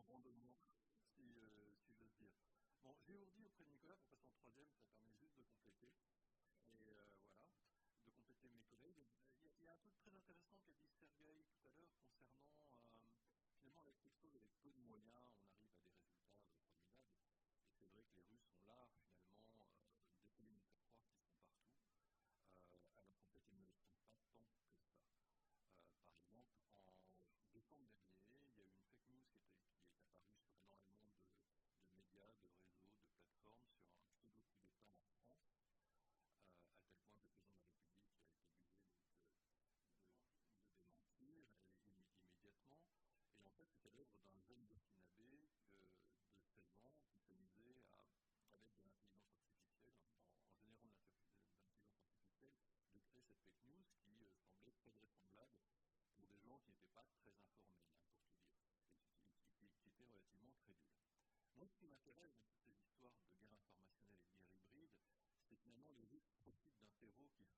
rendement, si j'ose dire. Bon, j'ai ourdi auprès de Nicolas pour passer en troisième, ça permet juste de compléter. Et voilà, de compléter mes collègues. Il y a un truc très intéressant qu'a dit Sergueï tout à l'heure concernant, finalement, avec quelque chose, avec peu de moyens, on arrive à des résultats formidables. Et c'est vrai que les Russes ont l'art, finalement, d'essayer de nous faire croire qu'ils sont partout, alors qu'en fait, ils ne le sont pas tant que ça. Par exemple, en décembre dernier, il y a eu une fake news qui est apparue sur énormément de médias, de réseaux, de plateformes, sur un pseudo-coup d'État en France, à tel point que le président de la République a été obligé de démentir immédiatement. Et en fait, c'était l'œuvre d'un jeune burkinabé de 16 ans qui s'amusait avec de l'intelligence artificielle, en générant de l'intelligence artificielle, de créer cette fake news qui semblait très vraisemblable pour des gens qui n'étaient pas très informés, pour tout dire, et qui étaient relativement crédules. Moi, ce qui m'intéresse dans toutes ces histoires de guerre informationnelle et de guerre hybride, c'est finalement les Russes profitent d'un terreau qui est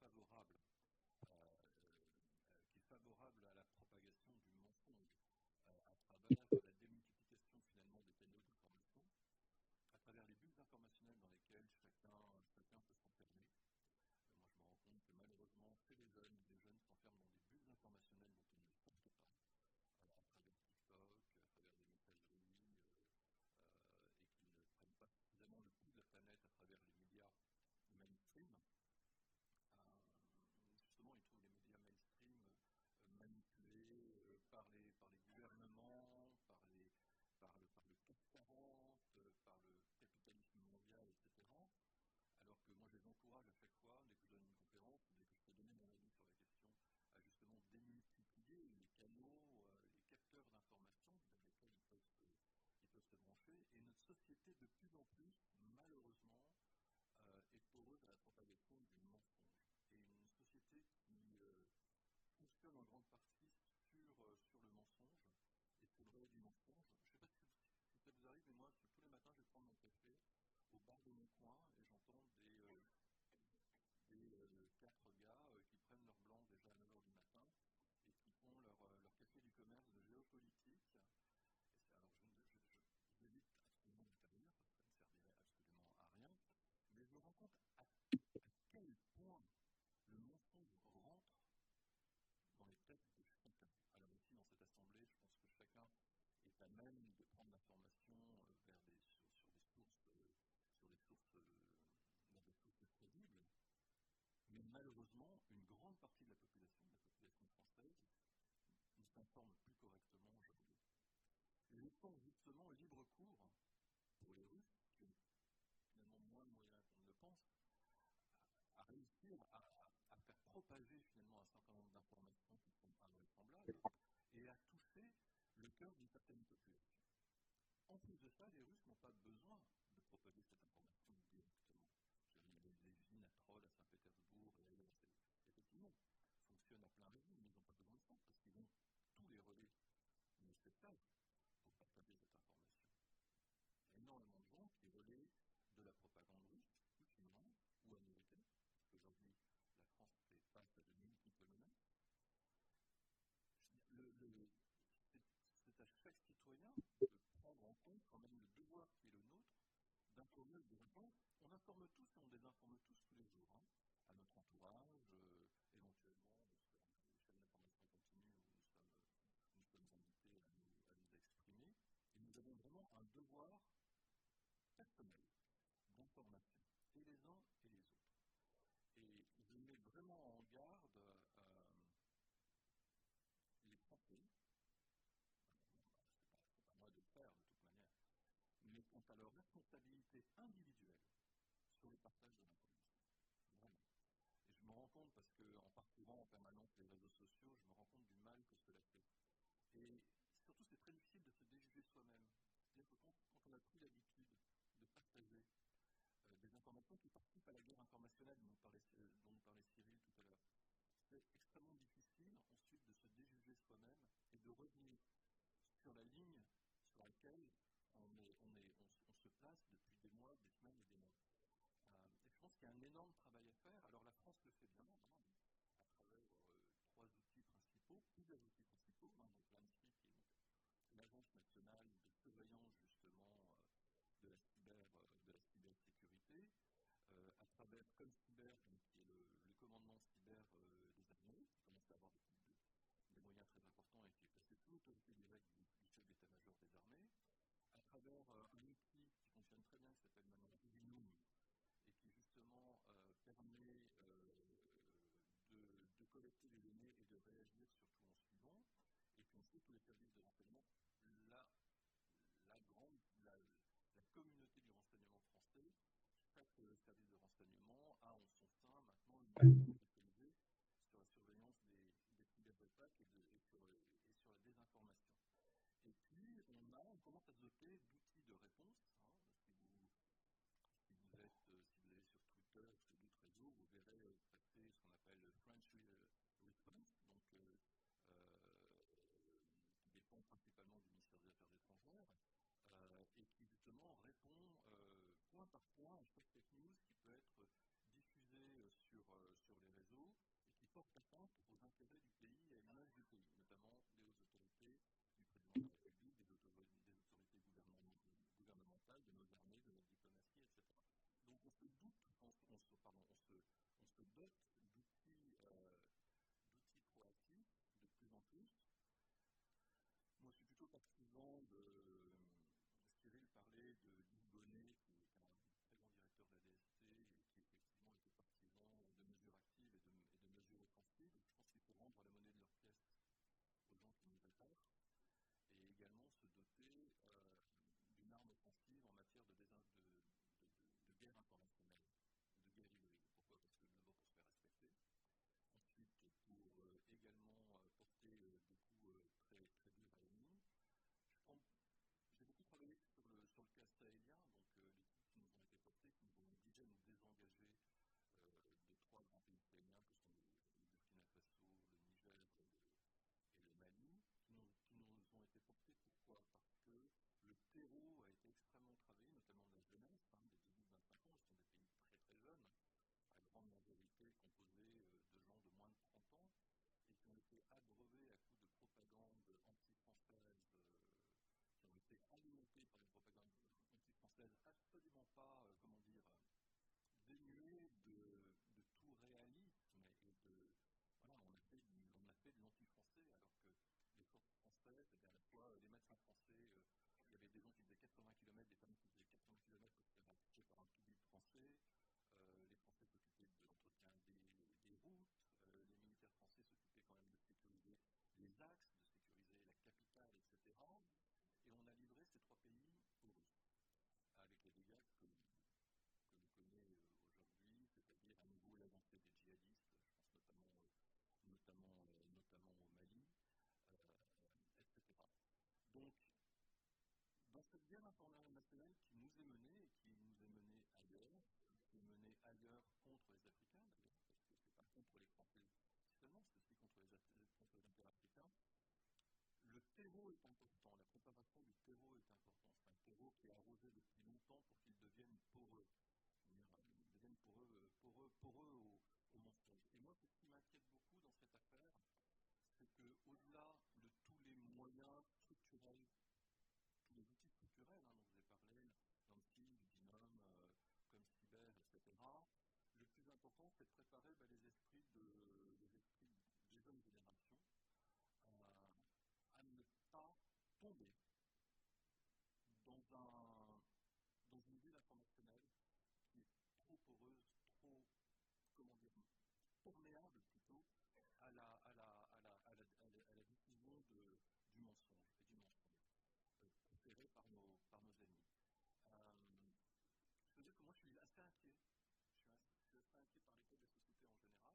favorable à la propagation du mensonge, à travers la démultiplication finalement des canaux d'information, à travers les bulles informationnelles dans lesquelles chacun peut s'enfermer. Moi, je me rends compte que malheureusement, chez les jeunes s'enferment dans des bulles informationnelles dont ils ne sortent pas, à travers TikTok, à travers des messageries, et qui ne prennent pas suffisamment le pouls de la planète à travers les médias mainstream. Justement, ils trouvent les médias mainstream manipulés par les gouvernements, par le CAC 40, par le capitalisme mondial, etc. Alors que moi, je les encourage à chaque fois, dès que je donne une conférence, dès que je peux donner mon avis sur la question, à justement démultiplier les canaux, les capteurs d'information dans lesquels ils peuvent se brancher. Et notre société, de plus en plus, malheureusement, est poreuse à la propagation du mensonge. Et une société qui fonctionne en grande partie sur le mensonge et sur le relais du mensonge. Je ne sais pas si ça vous arrive, mais moi, tous les matins, je vais prendre mon café au bar de mon coin et j'entends des 4 gars qui prennent leur blanc déjà à 9h du matin et qui font leur café du commerce de géopolitique. Alors, je n'évite absolument d'intervenir parce que ça ne servirait absolument à rien, mais je me rends compte à quel point le mensonge rentre dans les têtes de chacun. Alors ici, dans cette assemblée, je pense que chacun est à même de prendre l'information sur des sources crédibles, mais malheureusement, une grande partie de la population française, ne s'informe plus correctement aujourd'hui. Laissons justement libre cours pour les Russes, qui ont finalement moins de moyens qu'on ne le pense, à réussir à faire propager finalement un certain nombre d'informations qui sont invraisemblables et à toucher le cœur d'une certaine population. En plus de ça, les Russes n'ont pas besoin de propager cette information directement. Il y a des usines à Troll, à Saint-Pétersbourg et ailleurs. Effectivement, fonctionnent à plein régime, mais ils n'ont pas besoin de ça parce qu'ils ont tous les relais nécessaires pour partager cette information. Il y a énormément de gens qui relaient de la propagande russe, ou chinoise, ou américaine, parce qu'aujourd'hui, la France fait face à de multiples menaces. C'est à chaque citoyen de prendre en compte quand même le devoir qui est le nôtre d'informer le développement. On informe tous et on désinforme tous les jours, à notre entourage, éventuellement sur les chaînes d'information continue où nous sommes invités à nous exprimer. Et nous avons vraiment un devoir personnel d'information, et les uns et les autres. Et je mets vraiment en garde les Français, c'est pas moi de le faire de toute manière, mais quant à leur responsabilité individuelle sur le partage de l'information. Vraiment. Et je me rends compte, parce qu'en parcourant en permanence les réseaux sociaux, je me rends compte du mal que cela fait. Et surtout, c'est très difficile de se déjuger soi-même. C'est-à-dire que quand on a pris l'habitude de partager des informations qui participent à la guerre informationnelle dont nous parlait Cyril tout à l'heure, c'est extrêmement difficile ensuite de se déjuger soi-même et de revenir sur la ligne sur laquelle on se place depuis des mois, des semaines et des mois. Et je pense qu'il y a un énorme travail à faire. Alors la France le fait bien, à travers plusieurs outils principaux, donc l'ANSSI, qui est l'Agence l'Agence nationale de surveillance justement de la cybersécurité, à travers ComCyber, qui est le commandement cyber des armées, qui commence à avoir des moyens très importants et qui est passé sous l'autorité directe du chef d'état-major des armées, à travers un outil qui fonctionne très bien, qui s'appelle maintenant Ivinum, et qui justement permet de collecter les données et de réagir surtout en suivant. Et puis ensuite, tous les services de renseignement, la, la communauté du renseignement français, chaque service de renseignement a en son sein maintenant une unité spécialisée sur la surveillance des cyberattaques et sur la désinformation. Et puis, on commence à se doter d'outils de réponse. Si vous allez sur Twitter ou sur d'autres réseaux, vous verrez passer ce qu'on appelle le French Response, donc qui dépend principalement du ministère des Affaires étrangères, et qui justement répond point par point à chaque fake news qui peut être diffusée sur les réseaux et qui porte atteinte aux intérêts du pays et à l'image du pays, notamment des hautes autorités du président de la République, des autorités gouvernementales, de nos armées, de notre diplomatie, etc. Donc on se dote d'outils proactifs de plus en plus. Moi, je suis plutôt partisan de. Cyril parlait de Guy Bonnet, qui est un très grand directeur de la DST et qui effectivement était partisan de mesures actives et de mesures offensives. Je pense qu'il faut rendre la monnaie de leur pièce aux gens qui nous attaquent et également se doter d'une arme offensive en matière de guerre internationale, de guerre hybride. Pourquoi ? Parce que d'abord pour se faire respecter. Ensuite, pour également porter des coups très, très durs à l'ennemi. J'ai beaucoup travaillé sur le cas sahélien, donc les coups qui nous ont été portés, qui nous ont obligés à nous désengager de 3 grands pays sahéliens, que sont le Burkina Faso, le Niger et le Mali, qui nous ont été portés. Pourquoi ? Parce que le terreau a été extrêmement travaillé, notamment de la jeunesse, des 18-25 ans, ce sont des pays très très jeunes, à grande majorité composée de gens de moins de 30 ans, et qui ont été abreuvés à coups de propagande anti-française, qui ont été alimentés par une propagande anti-française absolument pas, dénuée de tout réalisme et de. Voilà, on a fait de l'anti-français, alors que les forces françaises, à la fois les médecins français, il y avait des gens qui faisaient 80 km, des femmes qui faisaient 80 km pour se faire assister par un public français. Les Français s'occupaient de l'entretien des routes, les militaires français s'occupaient quand même de sécuriser les axes, de sécuriser la capitale, etc. Et on a livré ces 3 pays aux Russes, avec les dégâts que l'on connaît aujourd'hui, c'est-à-dire à nouveau l'avancée des djihadistes, je pense notamment au Mali, etc. Donc, dans cette guerre internationale qui nous est menée et qui nous est menée ailleurs contre les Africains, d'ailleurs, parce que ce n'est pas contre les Français seulement, c'est aussi contre les Inter-Africains, le terreau est important, la préparation du terreau est importante. C'est un terreau qui est arrosé depuis longtemps pour qu'il devienne poreux, au mensonge. Et moi, ce qui m'inquiète beaucoup dans cette affaire, c'est qu'au-delà de tous les moyens structurels, tous les outils structurels dont je vous ai parlé, l'ANSSI, l'Ivinum, ComCyber, etc., le plus important, c'est de préparer les esprits des jeunes générations à ne pas tomber dans une bulle informationnelle qui est trop poreuse, trop, perméable plutôt à la diffusion du mensonge et du mensonge, préféré par nos ennemis. Je veux dire que moi je suis assez inquiet. Je suis assez inquiet par l'état de la société en général,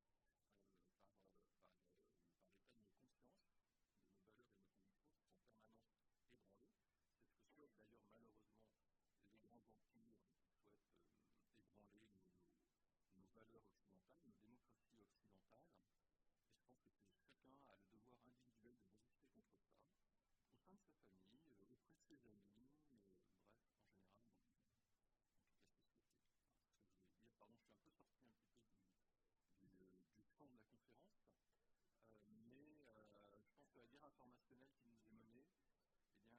par l'état de nos consciences, de nos valeurs et de nos convictions qui sont en permanence ébranlées. C'est ce que souhaitent d'ailleurs malheureusement les grands empires qui souhaitent ébranler nos valeurs occidentales, nos démocraties occidentales. Et je pense que chacun a le devoir individuel de résister contre ça, au sein de sa famille, auprès de ses amis, bref, en général, dans toute la société. C'est ce que je voulais dire. Pardon, je suis un peu sorti un petit peu du champ de la conférence, mais je pense que la guerre informationnelle qui nous est menée,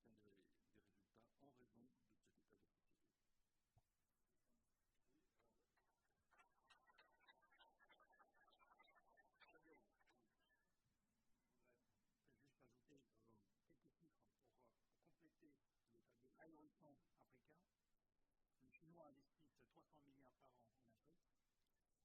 obtient des résultats en raison de cet état de société. Je vais juste ajouter quelques chiffres pour compléter le tableau ahurissant africain. Les Chinois investissent 300 milliards par an en Afrique.